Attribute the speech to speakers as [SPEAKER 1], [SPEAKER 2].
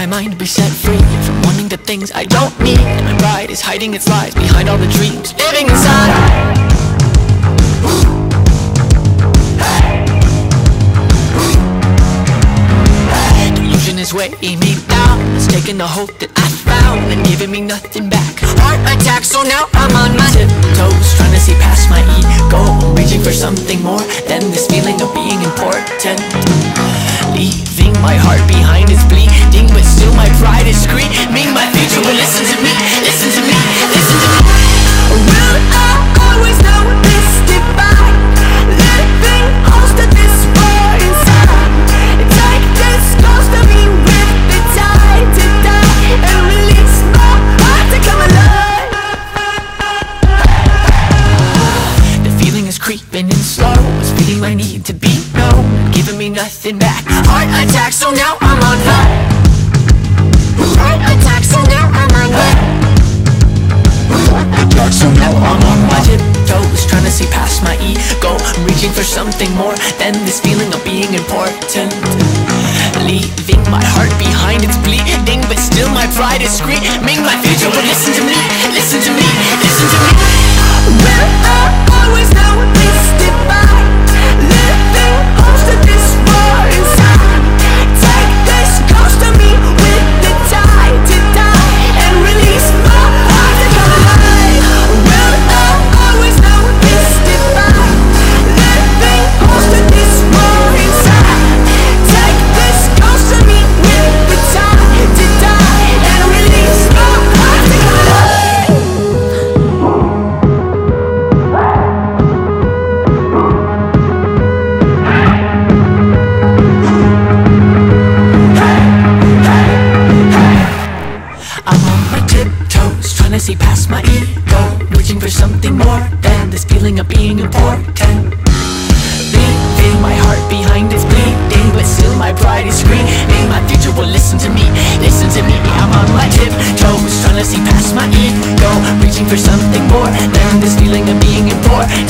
[SPEAKER 1] mind to be set free from wanting the things I don't need. And my pride is hiding its lies behind all the dreams living inside. Delusion is weighing me down. It's taking the hope that I found and giving me nothing back. Heart attack, so now I'm on my tiptoes, trying to see past my ego, reaching for something more than this feeling of being important. Leaving my heart behind is bleeding, but still my pride is screaming. My future will listen to me, listen to me, listen to me. Will I always know this divide? Living close to this war inside. Take this close to me with the tide to die and release my heart to come alive. The feeling is creeping in slow, it's feeling my need to be known, giving me nothing back. Heart attack, so now I'm on fire. Heart attack, so now I'm on fire. Heart attack, so now I'm on my tiptoes, trying to see past my ego, reaching for something more than this feeling of being important. Leaving my heart behind, it's bleeding, but still my pride is screaming. My future will listen to me, listen to me, listen to me. Will I always know this divide? Living close to this war inside. Take this close to me with the tide to die and release my heart to come alive. Will I always know this divide? Living close to this war inside. Take this close to me with the tide to die and release my heart to come alive. I'm on my tiptoes, trying to see past my ego, reaching for something more than this feeling of being important. Leaving my heart behind is bleeding, but still my pride is screaming. My future will listen to me, listen to me. I'm on my tiptoes, trying to see past my ego, reaching for something more than this feeling of being important.